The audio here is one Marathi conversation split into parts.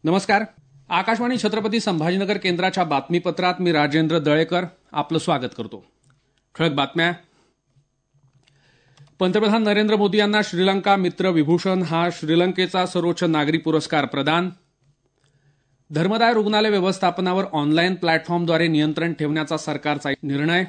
नमस्कार. आकाशवाणी छत्रपती संभाजीनगर केंद्राच्या बातमीपत्रात मी राजेंद्र दळेकर आपलं स्वागत करतो. ठळक बातम्या. पंतप्रधान नरेंद्र मोदी यांना श्रीलंका मित्र विभूषण हा श्रीलंकेचा सर्वोच्च नागरी पुरस्कार प्रदान. धर्मदाय रुग्णालय व्यवस्थापनावर ऑनलाईन प्लॅटफॉर्मद्वारे नियंत्रण ठेवण्याचा सरकारचा निर्णय.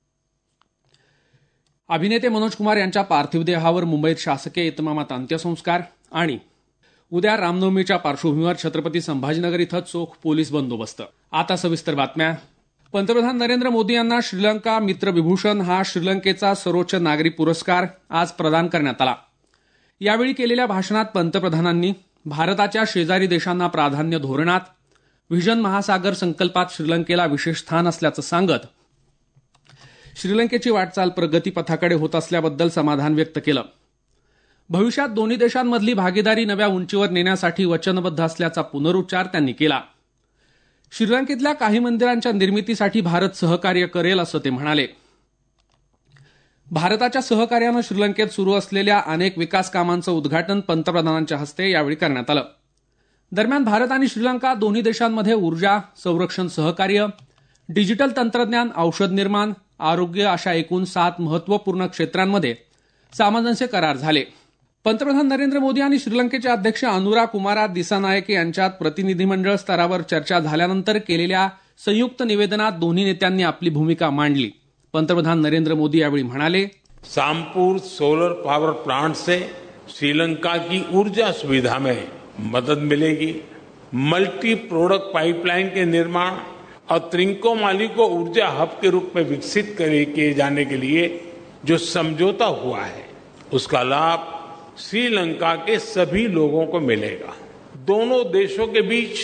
अभिनेते मनोज कुमार यांच्या पार्थिव देहावर मुंबईत शासकीय इतमामात अंत्यसंस्कार. आणि उद्या रामनवमीच्या पार्श्वभूमीवर छत्रपती संभाजीनगर इथं चोख पोलीस बंदोबस्त. आता सविस्तर बातम्या. पंतप्रधान नरेंद्र मोदी यांना श्रीलंका मित्र विभूषण हा श्रीलंकेचा सर्वोच्च नागरी पुरस्कार आज प्रदान करण्यात आला. यावेळी केलेल्या भाषणात पंतप्रधानांनी भारताच्या शेजारी देशांना प्राधान्य धोरणात व्हिजन महासागर संकल्पात श्रीलंकेला विशेष स्थान असल्याचं सांगत श्रीलंकेची वाटचाल प्रगतीपथाकडे होत असल्याबद्दल समाधान व्यक्त केलं. भविष्यात दोन्ही देशांमधली भागीदारी नव्या उंचीवर नेण्यासाठी वचनबद्ध असल्याचा पुनरुच्चार त्यांनी केला. श्रीलंकेतल्या काही मंदिरांच्या निर्मितीसाठी भारत सहकार्य करेल असं ते म्हणाले. भारताच्या सहकार्यानं श्रीलंकेत सुरू असलेल्या अनेक विकास कामांचं उद्घाटन पंतप्रधानांच्या हस्ते यावेळी करण्यात आलं. दरम्यान भारत आणि श्रीलंका दोन्ही देशांमध्ये ऊर्जा, संरक्षण सहकार्य, डिजिटल तंत्रज्ञान, औषध निर्माण, आरोग्य अशा एकूण 7 महत्वपूर्ण क्षेत्रांमध्ये सामंजस्य करार झाले. पंतप्रधान नरेंद्र मोदी आणि श्रीलंकेचे अध्यक्ष अनुरा कुमारा दिसानायके यांच्यात प्रतिनिधीमंडळ स्तरावर चर्चा झाल्यानंतर केलेल्या संयुक्त निवेदनात दोन्ही नेत्यांनी आपली भूमिका मांडली. पंतप्रधान नरेंद्र मोदी यावेळी म्हणाले, सामपूर सोलर पावर प्लांट से श्रीलंका की ऊर्जा सुविधा में मदद मिलेगी. मल्टी प्रोडक्ट पाइपलाइन के निर्माण और त्रिंकोमाली को ऊर्जा हब के रूप में विकसित किए जाने के लिए जो समझौता हुआ है उसका लाभ श्रीलंका के सभी लोगों को मिलेगा. दोनों देशों के बीच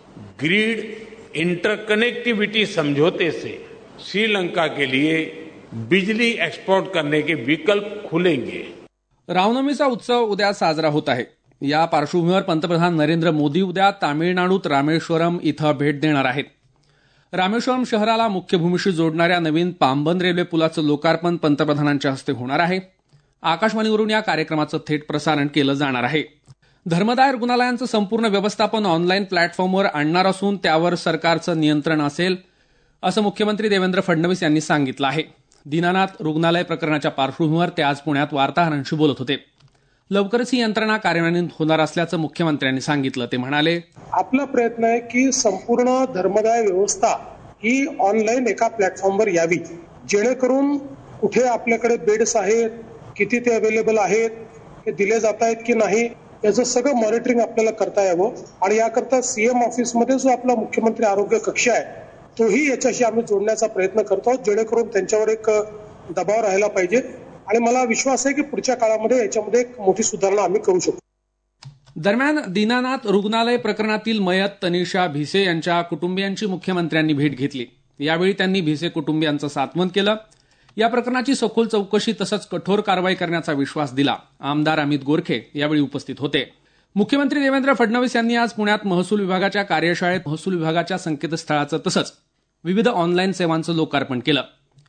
ग्रिड इंटरकनेक्टिविटी समझौते से श्रीलंका के लिए बिजली एक्सपोर्ट करने के विकल्प खुलेंगे. रामनवमीचा उत्सव उद्या साजरा होत आहे. या पार्श्वभूमीवर पंतप्रधान नरेंद्र मोदी उद्या तामिळनाडूत रामेश्वरम इथं भेट देणार आहेत. रामेश्वरम शहराला मुख्य भूमीशी जोडणाऱ्या नवीन पांबन रेल्वे पुलाचं लोकार्पण पंतप्रधानांच्या हस्ते होणार आहे. आकाशवाणीवरून या कार्यक्रमाचं थेट प्रसारण केलं जाणार आहे. धर्मदाय रुग्णालयांचं संपूर्ण व्यवस्थापन ऑनलाईन प्लॅटफॉर्मवर आणणार असून त्यावर सरकारचं नियंत्रण असेल असं मुख्यमंत्री देवेंद्र फडणवीस यांनी सांगितलं आहे. दीनानाथ रुग्णालय प्रकरणाच्या पार्श्वभूमीवर ते आज पुण्यात वार्ताहरांशी बोलत होते. लवकरच ही यंत्रणा कार्यान्वित होणार असल्याचं मुख्यमंत्र्यांनी सांगितलं. ते म्हणाले, आपला प्रयत्न आहे की संपूर्ण धर्मदाय व्यवस्था ही ऑनलाईन एका प्लॅटफॉर्मवर यावी, जेणेकरून कुठे आपल्याकडे बेड्स आहेत, किती ते अवेलेबल आहेत, हे दिले जात आहेत की नाही, याचं सगळं मॉनिटरिंग आपल्याला करता यावं. आणि याकरता सीएम ऑफिसमध्ये जो आपला मुख्यमंत्री आरोग्य कक्ष आहे तोही याच्याशी आम्ही जोडण्याचा प्रयत्न करतो, जेणेकरून त्यांच्यावर एक दबाव राहायला पाहिजे. आणि मला विश्वास आहे की पुढच्या काळामध्ये याच्यामध्ये एक मोठी सुधारणा आम्ही करू शकतो. दरम्यान दीनानाथ रुग्णालय प्रकरणातील मयत तनिषा भिसे यांच्या कुटुंबियांची मुख्यमंत्र्यांनी भेट घेतली. यावेळी त्यांनी भिसे कुटुंबियांचं सांत्वन केलं. या प्रकरणाची सखोल चौकशी तसंच कठोर कारवाई करण्याचा विश्वास दिला. आमदार अमित गोरखे यावेळी उपस्थित होते. मुख्यमंत्री देवेंद्र फडणवीस यांनी आज पुण्यात महसूल विभागाच्या कार्यशाळेत महसूल विभागाच्या संकेतस्थळाचं तसंच विविध ऑनलाईन सेवांचं लोकार्पण केलं.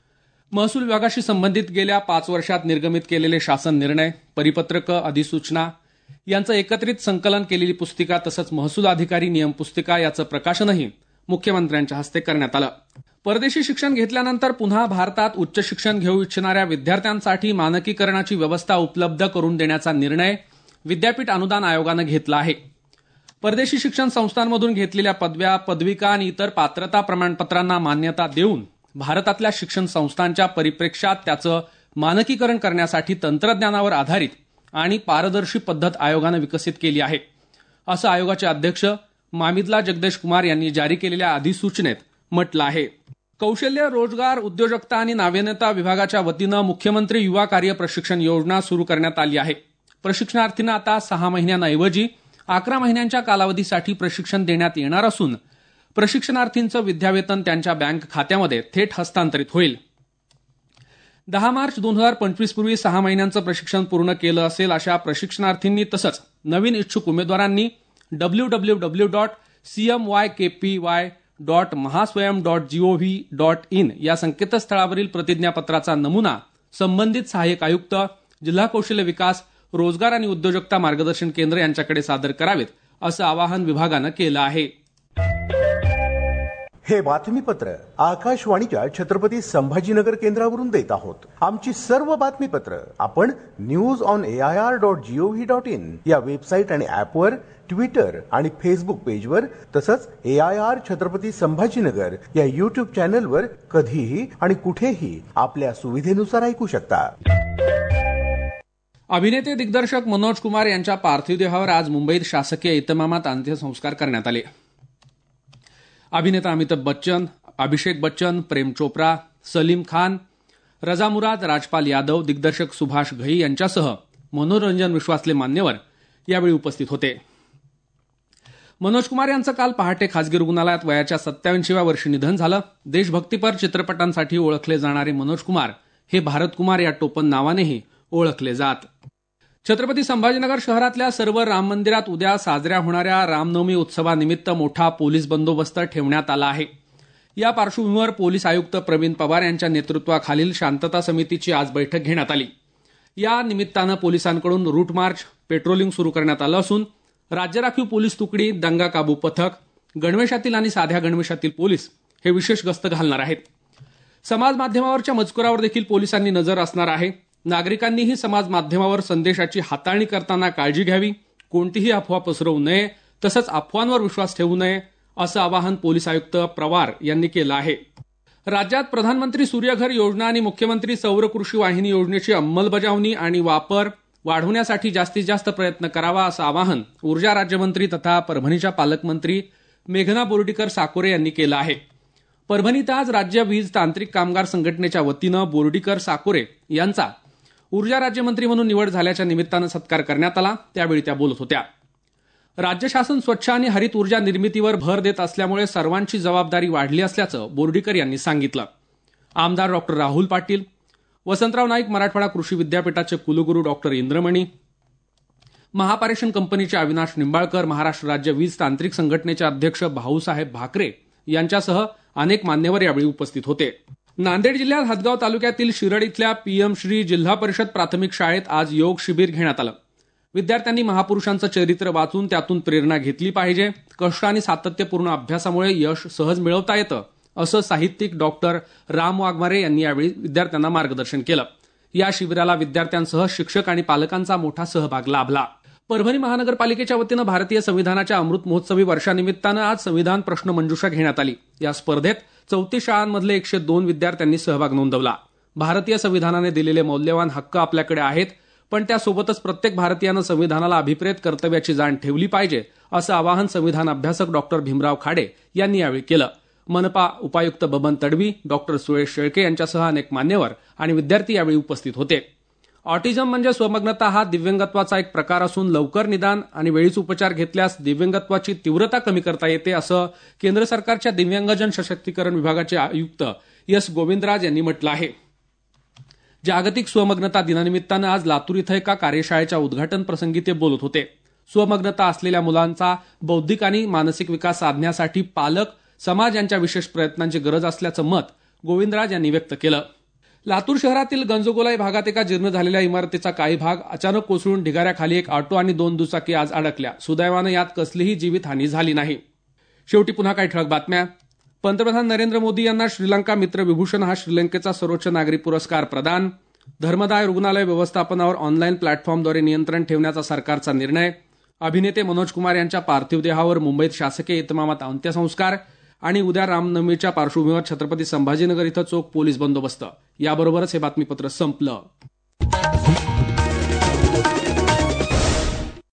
महसूल विभागाशी संबंधित गेल्या 5 वर्षात निर्गमित केलेले शासन निर्णय, परिपत्रकं, अधिसूचना यांचं एकत्रित संकलन केलेली पुस्तिका तसंच महसूल अधिकारी नियम पुस्तिका याचं प्रकाशनही मुख्यमंत्र्यांच्या हस्ते करण्यात आलं. परदेशी शिक्षण घेतल्यानंतर पुन्हा भारतात उच्च शिक्षण घेऊ इच्छिणाऱ्या विद्यार्थ्यांसाठी मानकीकरणाची व्यवस्था उपलब्ध करून देण्याचा निर्णय विद्यापीठ अनुदान आयोगानं घेतला आहे. परदेशी शिक्षण संस्थांमधून घेतलेल्या पदव्या, पदविका आणि इतर पात्रता प्रमाणपत्रांना मान्यता देऊन भारतातल्या शिक्षण संस्थांच्या परिप्रेक्ष्यात त्याचं मानकीकरण करण्यासाठी तंत्रज्ञानावर आधारित आणि पारदर्शी पद्धत आयोगानं विकसित केली आहे, असं आयोगाचे अध्यक्ष मामिदला जगदेश कुमार यांनी जारी केलेल्या अधिसूचनेत म्हटलं आहे. कौशल्य, रोजगार, उद्योजकता आणि नाविन्यता विभागाच्या वतीनं मुख्यमंत्री युवा कार्य प्रशिक्षण योजना सुरू करण्यात आली आहे. प्रशिक्षणार्थींना आता 6 महिन्यांऐवजी 11 महिन्यांच्या कालावधीसाठी प्रशिक्षण देण्यात येणार असून प्रशिक्षणार्थींचं विद्यावेतन त्यांच्या बँक खात्यामध्ये थेट हस्तांतरित होईल. 10 मार्च 2025 पूर्वी 6 महिन्यांचं प्रशिक्षण पूर्ण केलं असेल अशा प्रशिक्षणार्थींनी तसंच नवीन इच्छुक उमेदवारांनी www.cmykpy.mahaswayam.gov.in या संकेतस्थळावरील प्रतिज्ञापत्राचा नमुना संबंधित सहाय्यक आयुक्त, जिल्हा कौशल्य विकास, रोजगार आणि उद्योजकता मार्गदर्शन केंद्र यांच्याकडे सादर करावेत असं आवाहन विभागानं केलं आहे. हे बातमीपत्र आकाशवाणीच्या छत्रपती संभाजीनगर केंद्रावरून देत आहोत. आमची सर्व बातमीपत्र आपण newsonair.gov.in या वेबसाईट आणि ऍपवर, ट्विटर आणि फेसबुक पेजवर, तसंच AIR छत्रपती संभाजीनगर या युट्यूब चॅनलवर कधीही आणि कुठेही आपल्या सुविधेनुसार ऐकू शकता. अभिनेते दिग्दर्शक मनोज कुमार यांच्या पार्थिव देहावर आज मुंबईत शासकीय इतमामात अंत्यसंस्कार करण्यात आले. अभिनेता अमिताभ बच्चन, अभिषेक बच्चन, प्रेम चोप्रा, सलीम खान, रजा मुराद, राजपाल यादव, दिग्दर्शक सुभाष घई यांच्यासह मनोरंजन विश्वातले मान्यवर यावेळी उपस्थित होते. मनोज कुमार यांचं काल पहाटे खासगी रुग्णालयात वयाच्या 87व्या वर्षी निधन झालं. देशभक्तीपर चित्रपटांसाठी ओळखले जाणारे मनोज कुमार हे भारत कुमार या टोपण नावानेही ओळखले जात. छत्रपती संभाजीनगर शहरातल्या सर्व राम मंदिरात उद्या साजऱ्या होणाऱ्या रामनवमी उत्सवानिमित्त मोठा पोलीस बंदोबस्त ठेवण्यात आला आहे. या पार्श्वभूमीवर पोलीस आयुक्त प्रवीण पवार यांच्या नेतृत्वाखालील शांतता समितीची आज बैठक घेण्यात आली. या निमित्तानं पोलिसांकडून रूट मार्च, पेट्रोलिंग सुरू करण्यात आलं असून राज्य राखीव पोलीस तुकडी, दंगा काबू पथक, गणवेशातील आणि साध्या गणवेशातील पोलीस हे विशेष गस्त घालणार आहेत. समाज माध्यमावरच्या मजकुरावर देखील पोलिसांनी नजर असणार आहे. नागरिकांनीही समाज माध्यमावर संदेशाची हाताळणी करताना काळजी घ्यावी, कोणतीही अफवा पसरवू नये, तसंच अफवांवर विश्वास ठेवू नये असं आवाहन पोलीस आयुक्त पवार यांनी केलं आहे. राज्यात प्रधानमंत्री सूर्यघर योजना आणि मुख्यमंत्री सौर कृषी वाहिनी योजनेची अंमलबजावणी आणि वापर वाढवण्यासाठी जास्तीत जास्त प्रयत्न करावा असं आवाहन ऊर्जा राज्यमंत्री तथा परभणीच्या पालकमंत्री मेघना बोर्डीकर साकोरे यांनी केलं आहे. परभणीत आज राज्य वीज तांत्रिक कामगार संघटनेच्या वतीनं बोर्डीकर साकोरे यांचा ऊर्जा राज्यमंत्री म्हणून निवड झाल्याच्या निमित्तानं सत्कार करण्यात आला. त्यावेळी त्या बोलत होत्या. राज्य शासन स्वच्छ आणि हरित ऊर्जा निर्मितीवर भर देत असल्यामुळे सर्वांची जबाबदारी वाढली असल्याचं बोर्डीकर यांनी सांगितलं. आमदार डॉक्टर राहुल पाटील, वसंतराव नाईक मराठवाडा कृषी विद्यापीठाचे कुलगुरू डॉक्टर इंद्रमणी, महापारेषण कंपनीचे अविनाश निंबाळकर, महाराष्ट्र राज्य वीज तांत्रिक संघटनेचे अध्यक्ष भाऊसाहेब भाकरे यांच्यासह अनेक मान्यवर यावेळी उपस्थित होते. नांदेड जिल्ह्यात हदगाव तालुक्यातील शिरड इथल्या PM श्री जिल्हा परिषद प्राथमिक शाळेत आज योग शिबिर घेण्यात आलं. विद्यार्थ्यांनी महापुरुषांचं चरित्र वाचून त्यातून प्रेरणा घेतली पाहिजे. कष्ट आणि सातत्यपूर्ण अभ्यासामुळे यश सहज मिळवता येतं असं साहित्यिक डॉक्टर राम वाघमारे यांनी यावेळी विद्यार्थ्यांना मार्गदर्शन केलं. या शिबिराला विद्यार्थ्यांसह शिक्षक आणि पालकांचा मोठा सहभाग लाभला. परभणी महानगरपालिकेच्या वतीनं भारतीय संविधानाच्या अमृत महोत्सवी वर्षानिमित्तानं आज संविधान प्रश्न मंजुषा घेण्यात आली. या स्पर्धेत 34 शाळांमधले 102 विद्यार्थ्यांनी सहभाग नोंदवला. भारतीय संविधानाने दिलेले मौल्यवान हक्क आपल्याकडे आहेत, पण त्यासोबतच प्रत्येक भारतीयानं संविधानाला अभिप्रेत कर्तव्याची जाण ठेवली पाहिजे असं आवाहन संविधान अभ्यासक डॉक्टर भीमराव खाडे यांनी यावेळी केलं. मनपा उपायुक्त बबन तडवी, डॉक्टर सुरेश शेळके यांच्यासह अनेक मान्यवर आणि विद्यार्थी यावेळी उपस्थित होते. ऑटिझम म्हणजे स्वमग्नता हा दिव्यांगत्वाचा एक प्रकार असून लवकर निदान आणि वेळीच उपचार घेतल्यास दिव्यांगत्वाची तीव्रता कमी करता येते असं केंद्र सरकारच्या दिव्यांगजन सशक्तीकरण विभागाचे आयुक्त S. गोविंदराज यांनी म्हटलं आहे. जागतिक स्वमग्नता दिनानिमित्तानं आज लातूर इथं एका कार्यशाळेच्या उद्घाटन प्रसंगी ते बोलत होते. स्वमग्नता असलेल्या मुलांचा बौद्धिक आणि मानसिक विकास साधण्यासाठी पालक, समाज यांच्या विशेष प्रयत्नांची गरज असल्याचं मत गोविंदराज यांनी व्यक्त केलं. लातूर शहरातील गंजगोलाई भागात एका जीर्ण झालेल्या इमारतीचा काही भाग अचानक कोसळून ढिगाऱ्याखाली एक ऑटो आणि 2 दुचाकी आज अडकल्या. सुदैवानं यात कसलीही जीवितहानी झाली नाही. शेवटी पुन्हा काही ठळक बातम्या. पंतप्रधान नरेंद्र मोदी यांना श्रीलंका मित्र विभूषण हा श्रीलंकेचा सर्वोच्च नागरी पुरस्कार प्रदान. धर्मदाय रुग्णालय व्यवस्थापनावर ऑनलाईन प्लॅटफॉर्मद्वारे नियंत्रण ठेवण्याचा सरकारचा निर्णय. अभिनेते मनोज कुमार यांच्या पार्थिव देहावर मुंबईत शासकीय इतमामात अंत्यसंस्कार. आणि उद्या रामनवमीच्या पार्श्वभूमीवर छत्रपती संभाजीनगर इथं चोख पोलीस बंदोबस्त. याबरोबरच हे बातमीपत्र संपलं.